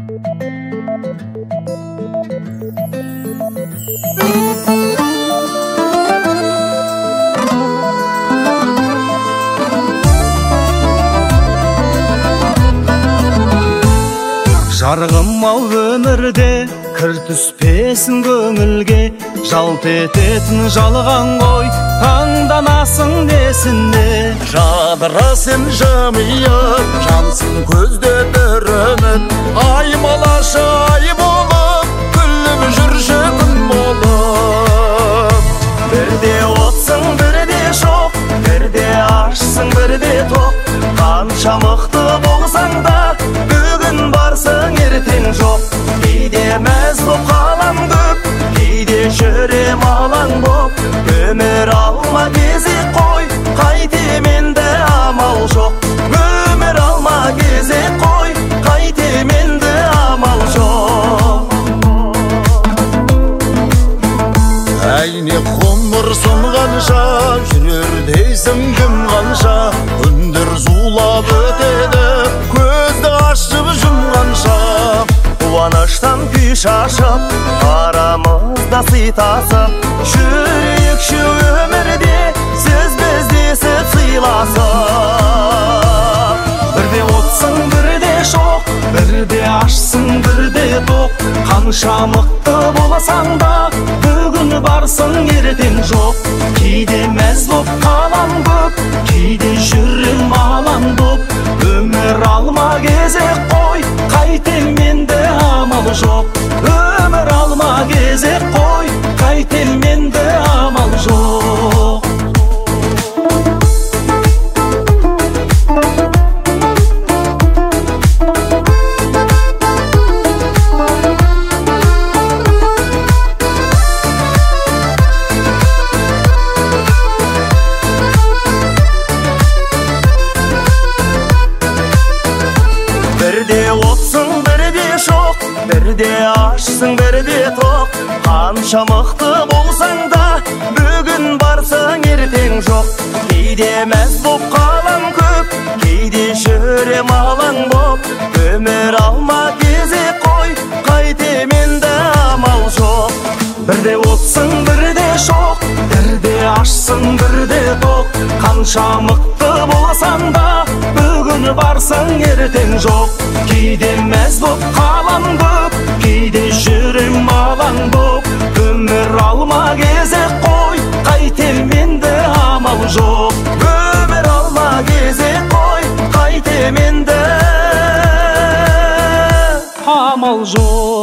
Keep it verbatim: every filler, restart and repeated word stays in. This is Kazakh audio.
Жарығым ау өмірде кір түспесін көңілге, жалт ететін жалған ғой таңданасың несінде. Жадырасың жымиып, жансың көзде бір үміт, аймалашы ай болып, күліп жүрші күн болып. Бірде отсың, бірде шоқ, бірде ашсың, бірде тоқ, қанша мықты болсаң да бүгін барсың ертең жоқ. Кейде мәз боп қалам көп, кейде жүрем алаң боп, өмір алма кезек қой, қайтем енді амал жоқ. Өмір алма кезек қой, қайтем енді амал жоқ. Әйне ғұмыр сонғанша, жүрер дейсің кім қанша, күндер зулап өтеді, көзді ашып жұмғанша. Қуаныштан күй шашып, арамызда сый тасып, жүрейікші өмірде сіз біздесіп сыйласып. Бірде отсың, бірде шоқ, бірде ашсың, бірде тоқ, қанша мықты боласаң да бүгін барсың ертең жоқ. Кейде мәз боп қалам көп, кейде жүрем алаң боп, өмір алма кезек қой, қайтем енді амал жоқ. Өмір алма кезек қой, қайтем енді амал жоқ. Бірде отсың, бірде шоқ, бірде ашсың, бірде тоқ, қанша мықты болсаң да бүгін барсың ертең жоқ. Кейде мәз боп қалам көп, кейде жүрем алаң боп, өмір алма кезек қой, қайтем енді амал жоқ. Бірде отсың, бірде шоқ, бірде ашсың, бірде тоқ, қанша мықты болсаң да бүгін барсың ертең жоқ. Кейде мәз боп қалам көп, кейде жүрем алаң боп, өмір алма кезек қой, қайтем енді амал жоқ. Өмір алма кезек қой, қайтем енді амал жоқ.